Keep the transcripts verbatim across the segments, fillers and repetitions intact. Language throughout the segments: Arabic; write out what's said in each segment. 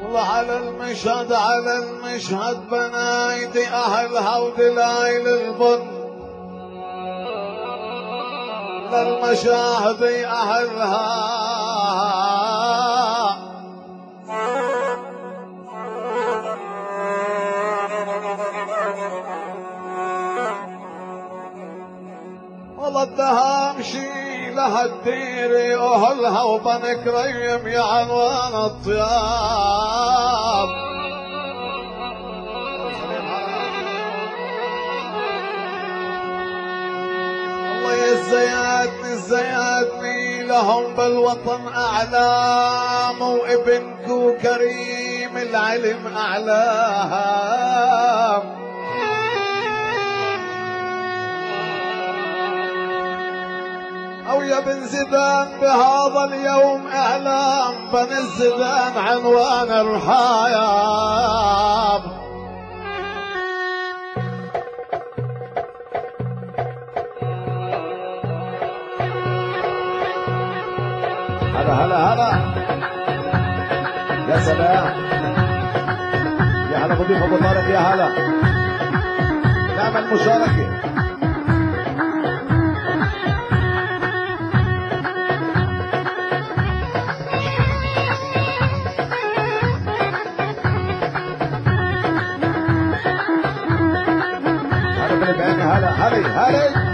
الله على المشهد على المشهد بنايتي أهلها ودلايل البن للمشاهد أهلها والله الدهام شي لها الديري أهلها وبن كريم يا عنوان الطياب الله يزيدني زيدني لهم بالوطن أعلام وابنكو كريم العلم أعلام أو يا بن زيدان بهذا اليوم إعلام بن الزيدان عنوان الرحاياب هلا هلا هلا يا سلام يا هلا بضيف أبو طارق يا هلا نعمل مشاركة هلا هلا هلا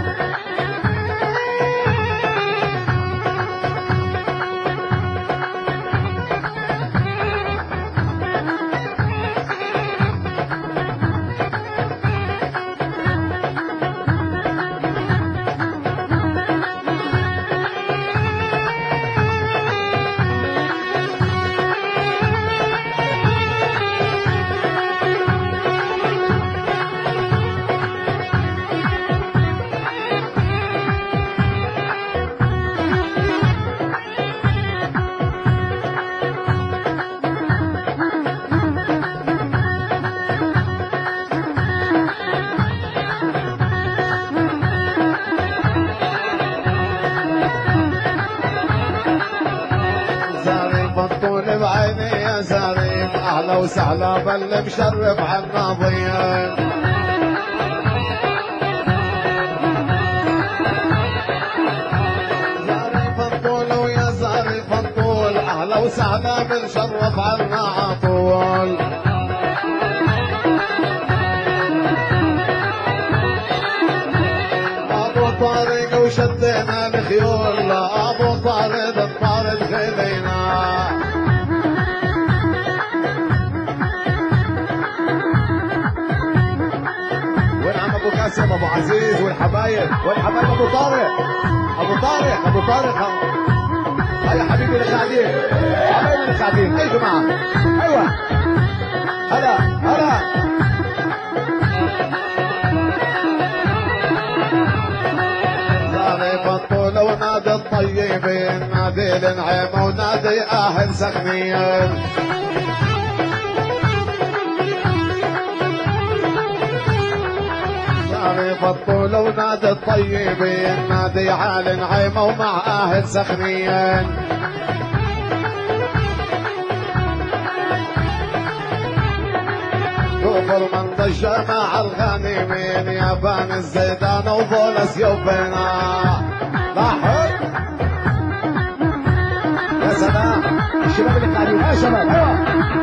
أهلا وسهلا بل مشرف عالناظرين زاري فنطول ويا زاري فنطول أهلا وسهلا بنشرف عالنا عطول أبو طارق وشدينا الخيول أبو طارق الطارق خلينا ابو عزيز والحبايب والحبايب ابو طارق ابو طارق ابو طارق هيا حبيبي اللي قاعدين حبايبي اللي قاعدين اي جماعه ايوه هلا هلا زاري بطوله ونادي الطيبين نادي النعيمه ونادي اهل سخنين بطولة ونادي الطيبين نادي عالي نعيمة ومع أهل سخنين كفر من ضج مع الغانمين يا بان الزيدان وظول سيوفنا لاحق يا سلام الشباب اللي قاعدين يا شباب ايوه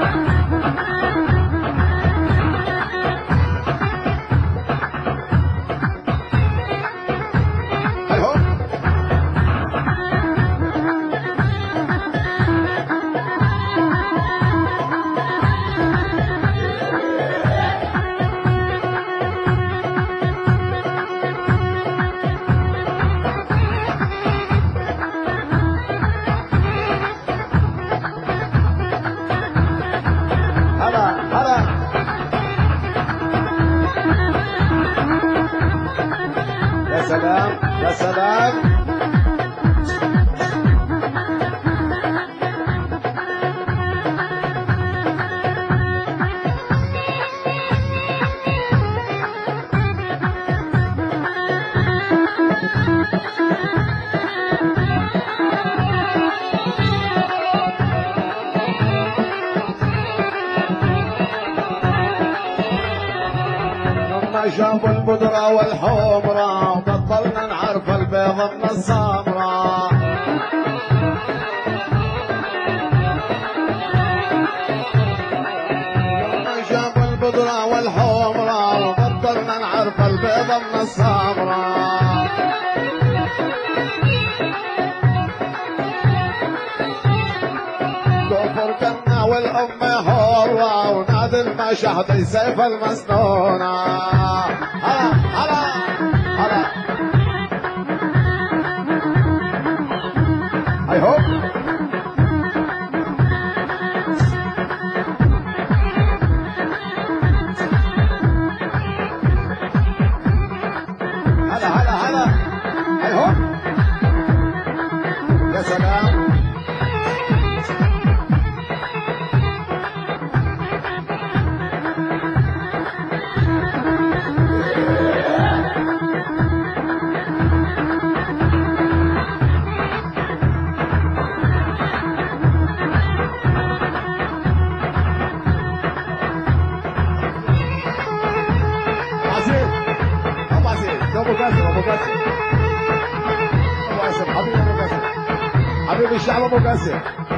يا سلام ما شافوا البدرة والحمرة بطلنا نعرف البيض من السمرة. ما شافوا البدرة والحمرة بطلنا نعرف البيض من السمرة. كفر كنا والأم حرة ونادي المشهد سيف المسنونة. هلا هلا هلا هاي هو هلا هلا هلا هاي هو يا سلام. ابو قاسم ابو قاسم ابو قاسم حبيبي ابو قاسم حبيبي الشعب ابو قاسم.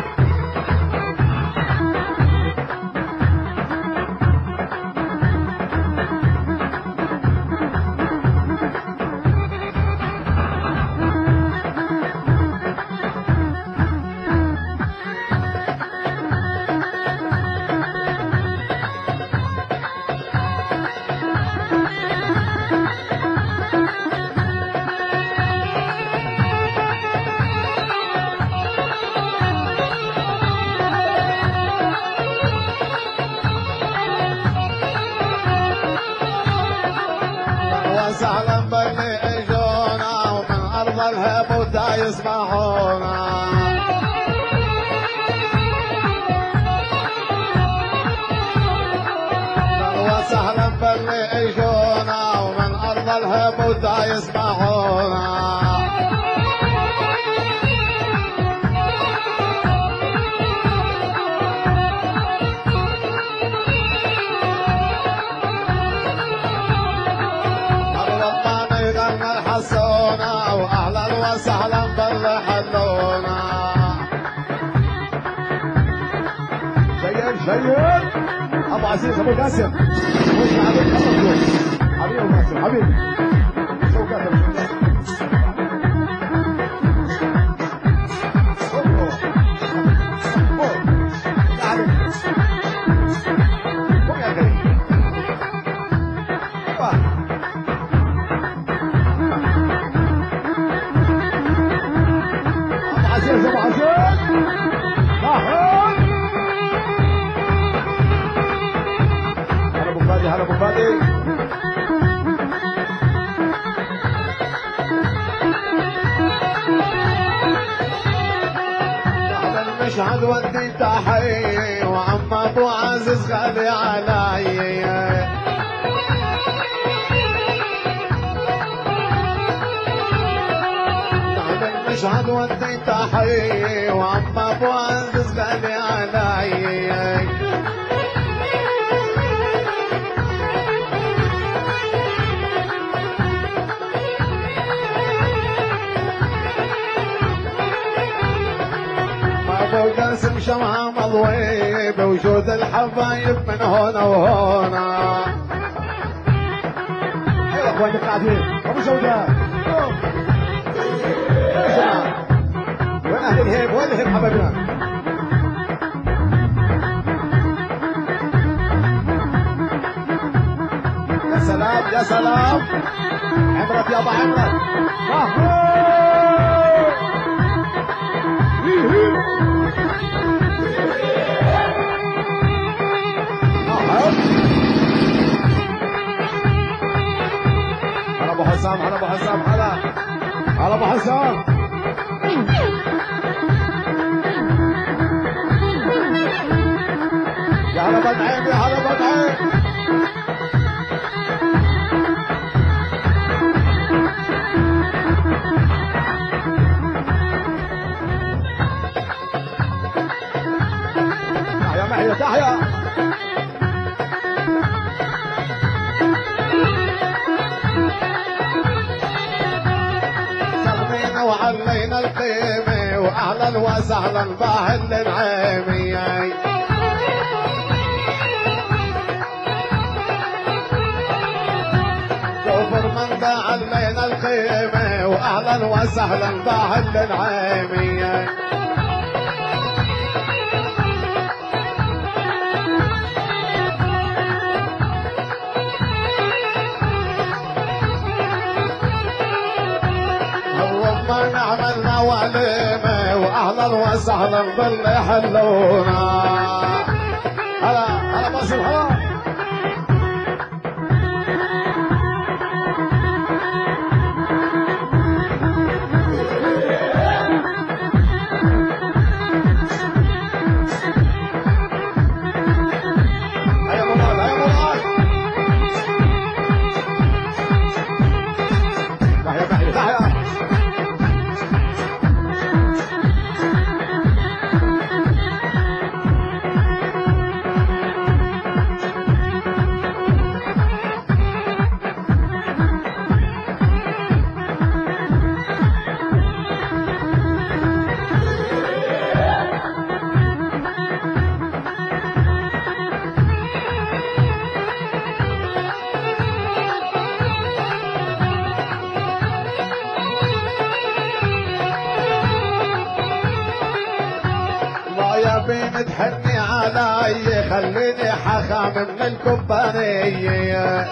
وسهلا باللي اجونا ومن ارض الهبوطة يسمعونا. وسهلا باللي اجونا ومن ارض الهبوطة يسمعونا. حسونا واهلا وسهلا باللي حلونا. شير شير ابو عزيز ابو قاسم وش حبيبي حبيبي ابو قاسم حبيبي ابو قاسم هلا ابو فادي. المشهد ودي تحية وعم ابو عزيز غالي علي. المشهد ودي تحية وعم ابو عزيز غالي علي. ابو قاسم شمعة مضوي بوجود الحبايب من هنا وهنا. ايوه اخواني قاعدين ابو سوداء وين اهل الهيب وين الهيب حبايبنا. يا سلام يا سلام عمرت يابا عمرت. هلا ابو حسام هلا ابو حسام هلا هلا ابو حسام. يا هلا بدعيم يا هلا بدعيم. تحيا تحيا واهلا وسهلا باهل النعيمي. كفر من باع علينا الخيمة واهلا وسهلا باهل النعيمي. اللهم عملنا وليمة واهلا وسهلا باللي حلونا. هلا هلا باسم هلا. بين تحني علي خليني حخام من الكومبانية.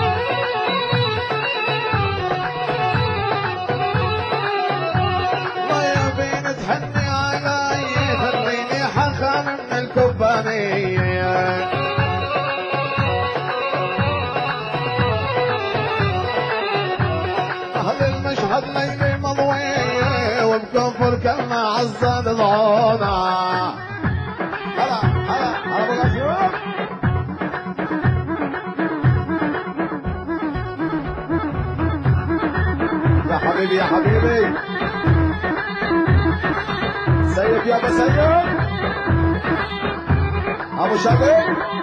ما يا بين تحني علي خليني حخام من الكومبانية. أهل المشهد ليلي مضوية وبكفر كلمة عزاد ضعونا. يا حبيبي يا حبيبي سيد يا ابو سيد ابو شبيب